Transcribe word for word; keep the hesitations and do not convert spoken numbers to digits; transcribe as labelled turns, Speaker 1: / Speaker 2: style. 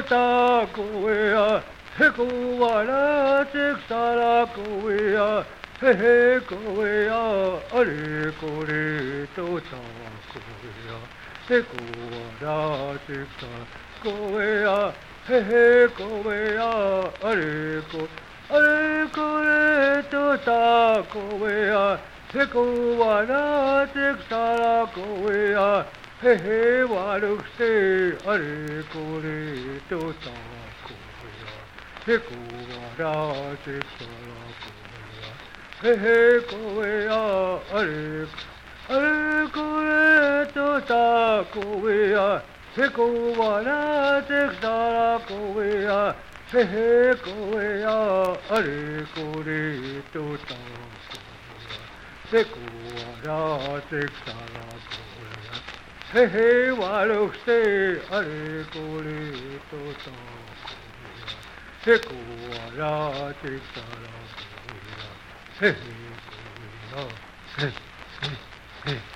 Speaker 1: ta koea, he koala tiksara koea, he he koea, are kore to ta koea, he koala tiksara koea, he he koea, are ko, are kore to ta koea, he koala tiksara koea. He he walukse are kore to ta koea, he koara tiksara koea, he he koea are are kore to ta koea, he koara tiksara koea, he he koea are kore to ta koea, he koara tiksara koea. He he walukse are kore to ta koea, he koara tiksara koea, he he koea, he he he.